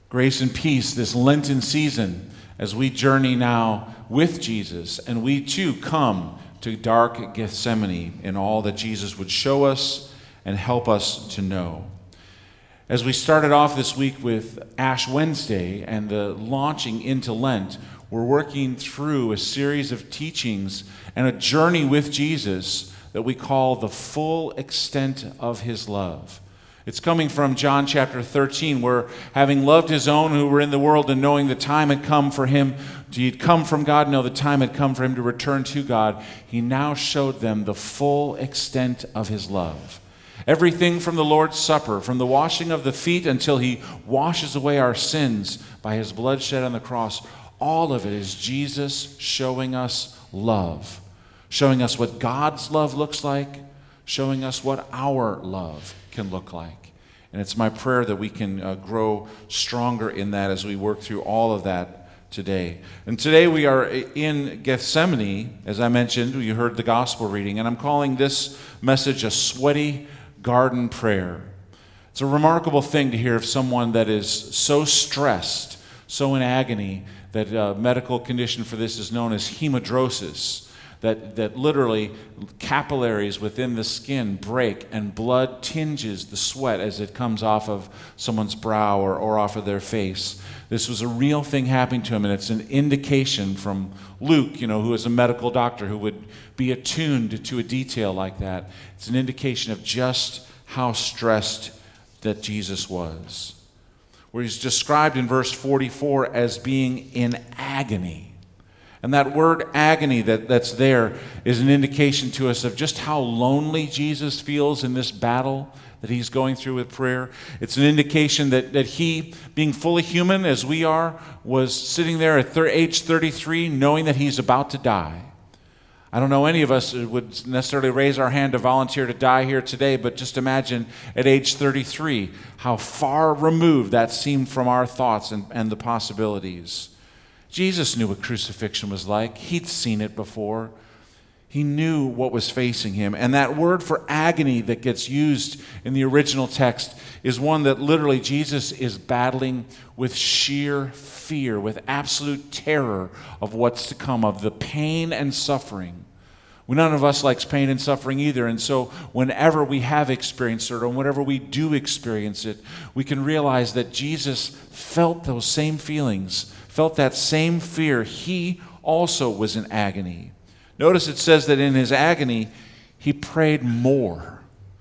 Grace and peace this Lenten season as we journey now with Jesus, and we too come to dark Gethsemane in all that Jesus would show us and help us to know. As we started off this week with Ash Wednesday and the launching into Lent, we're working through a series of teachings and a journey with Jesus that we call the full extent of his love. It's coming from John chapter 13, where having loved his own who were in the world and knowing the time had come for him, he'd come from God, no, the time had come for him to return to God, he now showed them the full extent of his love. Everything from the Lord's Supper, from the washing of the feet until he washes away our sins by his blood shed on the cross, all of it is Jesus showing us love, showing us what God's love looks like, showing us what our love can look like. And it's my prayer that we can grow stronger in that as we work through all of that today. And today we are in Gethsemane, as I mentioned, you heard the gospel reading, and I'm calling this message a sweaty garden prayer. It's a remarkable thing to hear of someone that is so stressed, so in agony, that medical condition for this is known as hemodrosis, that literally capillaries within the skin break and blood tinges the sweat as it comes off of someone's brow or off of their face. This was a real thing happening to him, and it's an indication from Luke, who is a medical doctor who would be attuned to a detail like that. It's an indication of just how stressed that Jesus was, where he's described in verse 44 as being in agony. And that word agony that's there is an indication to us of just how lonely Jesus feels in this battle that he's going through with prayer. It's an indication that he, being fully human as we are, was sitting there at age 33 knowing that he's about to die. I don't know any of us would necessarily raise our hand to volunteer to die here today, but just imagine at age 33 how far removed that seemed from our thoughts and the possibilities. Jesus knew what crucifixion was like. He'd seen it before. He knew what was facing him. And that word for agony that gets used in the original text is one that literally Jesus is battling with sheer fear, with absolute terror of what's to come, of the pain and suffering. None of us likes pain and suffering either, and so whenever we have experienced it or whenever we do experience it, we can realize that Jesus felt those same feelings, felt that same fear. He also was in agony. Notice it says that in his agony, he prayed more.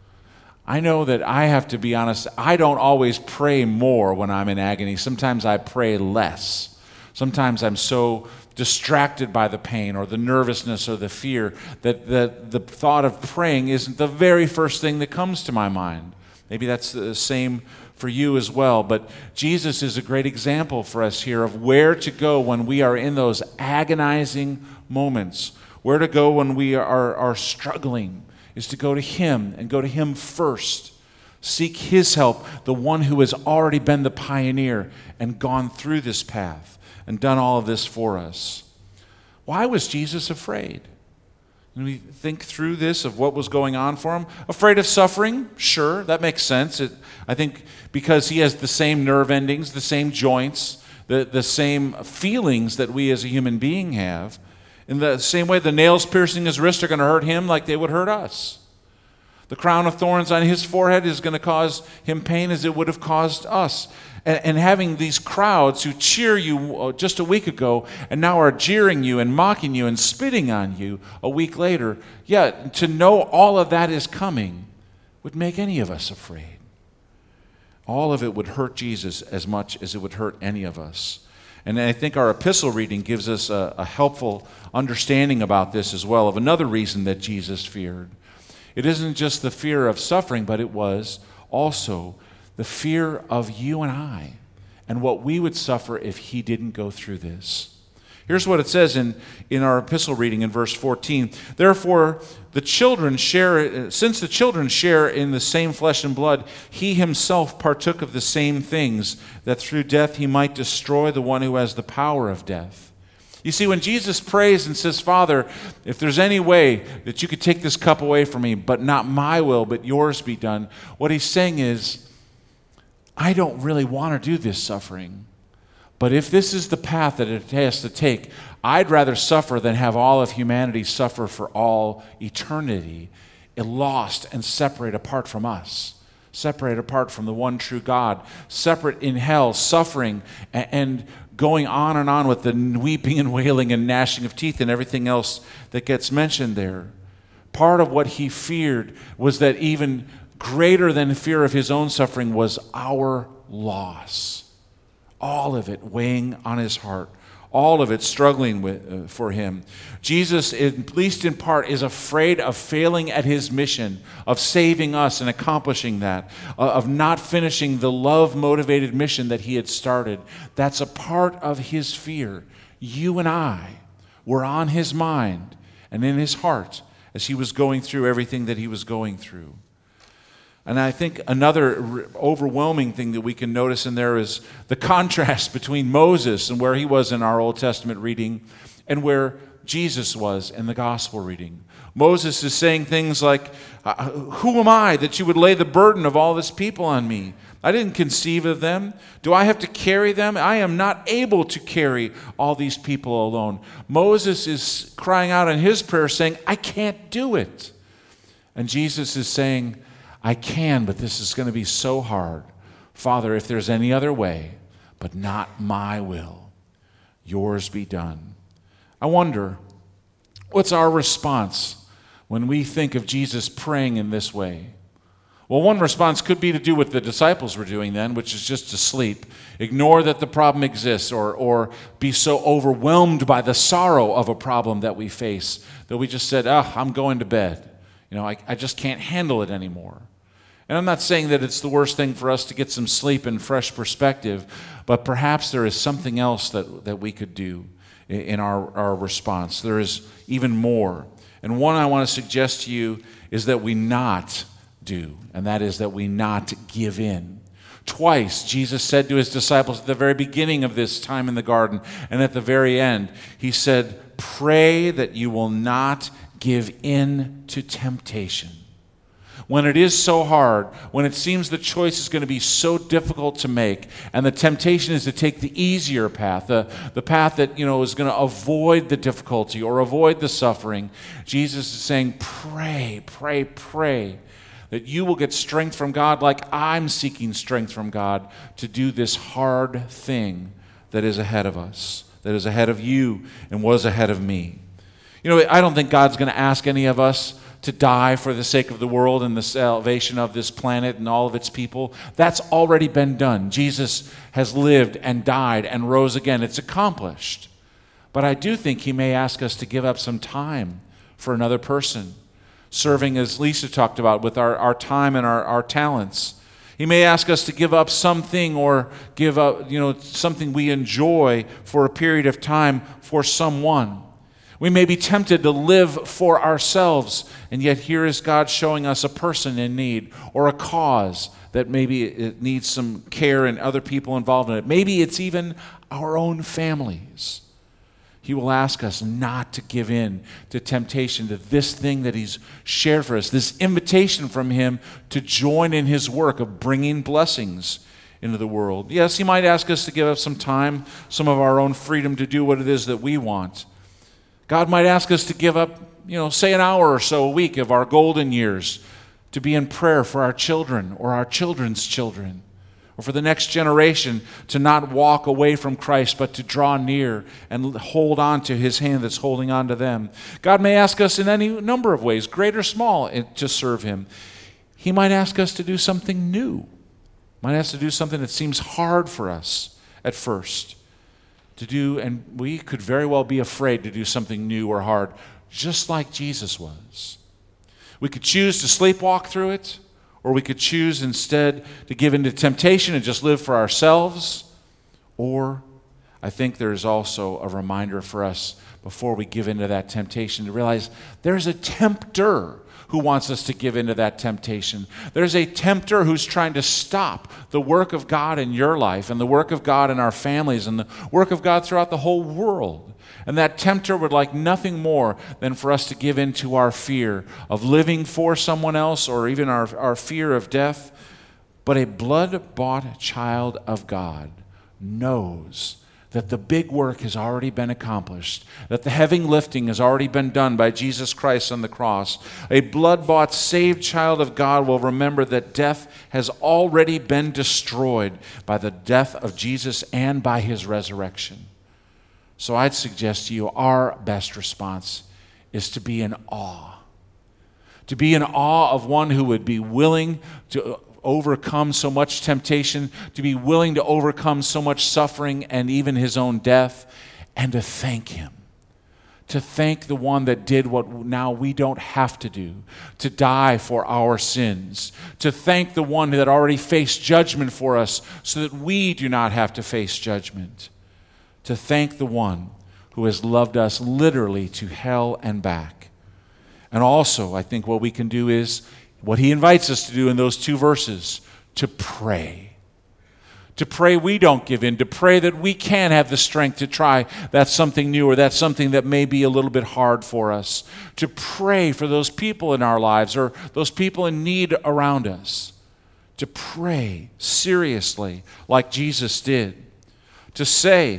I know that I have to be honest, I don't always pray more when I'm in agony. Sometimes I pray less. Sometimes I'm so distracted by the pain or the nervousness or the fear that the thought of praying isn't the very first thing that comes to my mind. Maybe that's the same for you as well, but Jesus is a great example for us here of where to go when we are in those agonizing moments. Where to go when we are struggling is to go to him and go to him first. Seek his help, the one who has already been the pioneer and gone through this path and done all of this for us. Why was Jesus afraid? When we think through this of what was going on for him, afraid of suffering? Sure, that makes sense. I think because he has the same nerve endings, the same joints, the same feelings that we as a human being have. In the same way the nails piercing his wrist are going to hurt him like they would hurt us. The crown of thorns on his forehead is going to cause him pain as it would have caused us. And having these crowds who cheer you just a week ago and now are jeering you and mocking you and spitting on you a week later, to know all of that is coming would make any of us afraid. All of it would hurt Jesus as much as it would hurt any of us. And I think our epistle reading gives us a helpful understanding about this as well, of another reason that Jesus feared. It isn't just the fear of suffering, but it was also the fear of you and I and what we would suffer if he didn't go through this. Here's what it says in our epistle reading in verse 14. Therefore, since the children share in the same flesh and blood, he himself partook of the same things, that through death he might destroy the one who has the power of death. You see, when Jesus prays and says, Father, if there's any way that you could take this cup away from me, but not my will, but yours be done, what he's saying is, I don't really want to do this suffering. But if this is the path that it has to take, I'd rather suffer than have all of humanity suffer for all eternity, lost and separate apart from us, separate apart from the one true God, separate in hell, suffering and going on and on with the weeping and wailing and gnashing of teeth and everything else that gets mentioned there. Part of what he feared was that even greater than fear of his own suffering was our loss. All of it weighing on his heart. All of it struggling for him. Jesus, at least in part, is afraid of failing at his mission, of saving us and accomplishing that, of not finishing the love-motivated mission that he had started. That's a part of his fear. You and I were on his mind and in his heart as he was going through everything that he was going through. And I think another overwhelming thing that we can notice in there is the contrast between Moses and where he was in our Old Testament reading and where Jesus was in the gospel reading. Moses is saying things like, who am I that you would lay the burden of all this people on me? I didn't conceive of them. Do I have to carry them? I am not able to carry all these people alone. Moses is crying out in his prayer saying, I can't do it. And Jesus is saying, I can, but this is going to be so hard. Father, if there's any other way, but not my will, yours be done. I wonder, what's our response when we think of Jesus praying in this way? Well, one response could be to do what the disciples were doing then, which is just to sleep, ignore that the problem exists, or be so overwhelmed by the sorrow of a problem that we face that we just said, I'm going to bed. I just can't handle it anymore. And I'm not saying that it's the worst thing for us to get some sleep and fresh perspective, but perhaps there is something else that we could do in our response. There is even more. And one I want to suggest to you is that we not do, and that is that we not give in. Twice, Jesus said to his disciples at the very beginning of this time in the garden and at the very end, he said, pray that you will not give in to temptation. When it is so hard, when it seems the choice is going to be so difficult to make, and the temptation is to take the easier path, the path that is going to avoid the difficulty or avoid the suffering, Jesus is saying, pray, pray, pray, that you will get strength from God like I'm seeking strength from God to do this hard thing that is ahead of us, that is ahead of you and was ahead of me. I don't think God's going to ask any of us to die for the sake of the world and the salvation of this planet and all of its people. That's already been done. Jesus has lived and died and rose again. It's accomplished. But I do think he may ask us to give up some time for another person, serving, as Lisa talked about, with our time and our talents. He may ask us to give up something or give up something we enjoy for a period of time for someone. We may be tempted to live for ourselves, and yet here is God showing us a person in need or a cause that maybe it needs some care and other people involved in it. Maybe it's even our own families. He will ask us not to give in to temptation, to this thing that he's shared for us, this invitation from him to join in his work of bringing blessings into the world. Yes, he might ask us to give up some time, some of our own freedom to do what it is that we want. God might ask us to give up, say an hour or so a week of our golden years to be in prayer for our children or our children's children, or for the next generation to not walk away from Christ, but to draw near and hold on to his hand that's holding on to them. God may ask us in any number of ways, great or small, to serve him. He might ask us to do something new. Might ask us to do something that seems hard for us at first to do, and we could very well be afraid to do something new or hard, just like Jesus was. We could choose to sleepwalk through it, or we could choose instead to give in to temptation and just live for ourselves. Or I think there's also a reminder for us before we give into that temptation to realize there's a tempter who wants us to give into that temptation. There's a tempter who's trying to stop the work of God in your life and the work of God in our families and the work of God throughout the whole world. And that tempter would like nothing more than for us to give in to our fear of living for someone else or even our fear of death But a blood-bought child of God knows that the big work has already been accomplished, that the heavy lifting has already been done by Jesus Christ on the cross. A blood-bought, saved child of God will remember that death has already been destroyed by the death of Jesus and by his resurrection. So I'd suggest to you our best response is to be in awe. To be in awe of one who would be willing to overcome so much temptation, to be willing to overcome so much suffering and even his own death, and to thank him. To thank the one that did what now we don't have to do, to die for our sins. To thank the one that already faced judgment for us so that we do not have to face judgment. To thank the one who has loved us literally to hell and back. And also, I think what we can do is what he invites us to do in those 2 verses, to pray. To pray we don't give in, to pray that we can have the strength to try that's something new or that's something that may be a little bit hard for us. To pray for those people in our lives or those people in need around us. To pray seriously like Jesus did. To say,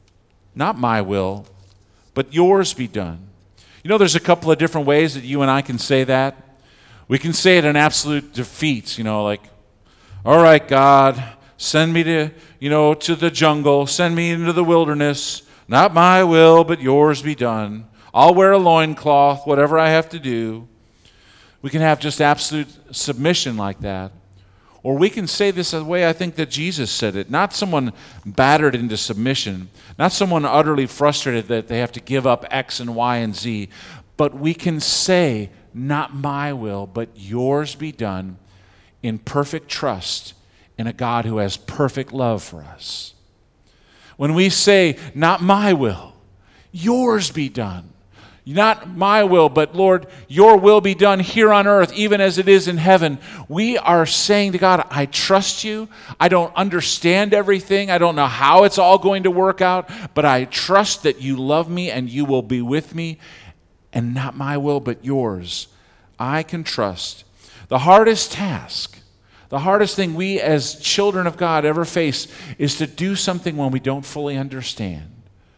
not my will, but yours be done. You know, there's a couple of different ways that you and I can say that. We can say it in absolute defeat, like, all right, God, send me to the jungle, send me into the wilderness. Not my will, but yours be done. I'll wear a loincloth, whatever I have to do. We can have just absolute submission like that. Or we can say this the way I think that Jesus said it, not someone battered into submission, not someone utterly frustrated that they have to give up X and Y and Z, but we can say, not my will, but yours be done, in perfect trust in a God who has perfect love for us. When we say, not my will, yours be done. Not my will, but Lord, your will be done here on earth, even as it is in heaven. We are saying to God, I trust you. I don't understand everything. I don't know how it's all going to work out, but I trust that you love me and you will be with me. And not my will, but yours. I can trust. The hardest task, the hardest thing we as children of God ever face is to do something when we don't fully understand.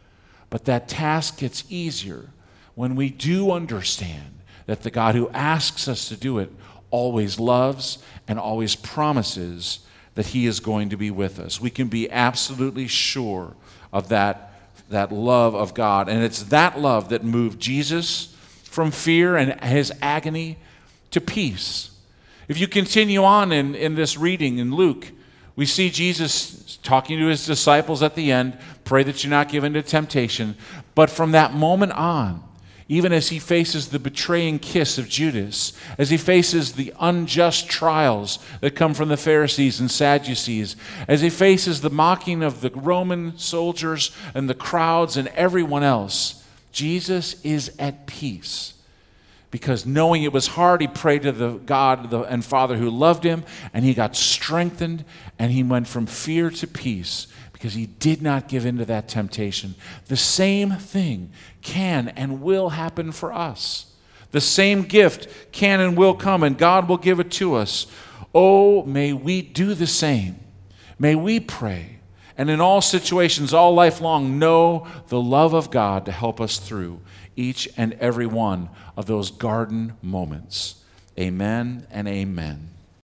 But that task gets easier when we do understand that the God who asks us to do it always loves and always promises that he is going to be with us. We can be absolutely sure of that love of God. And it's that love that moved Jesus from fear and his agony to peace. If you continue on in this reading in Luke, we see Jesus talking to his disciples at the end, pray that you're not given to temptation. But from that moment on, even as he faces the betraying kiss of Judas, as he faces the unjust trials that come from the Pharisees and Sadducees, as he faces the mocking of the Roman soldiers and the crowds and everyone else, Jesus is at peace. Because knowing it was hard, he prayed to the God and Father who loved him, and he got strengthened, and he went from fear to peace because he did not give in to that temptation. The same thing can and will happen for us. The same gift can and will come, and God will give it to us. Oh, may we do the same. May we pray, and in all situations, all life long, know the love of God to help us through each and every one of those garden moments. Amen and amen.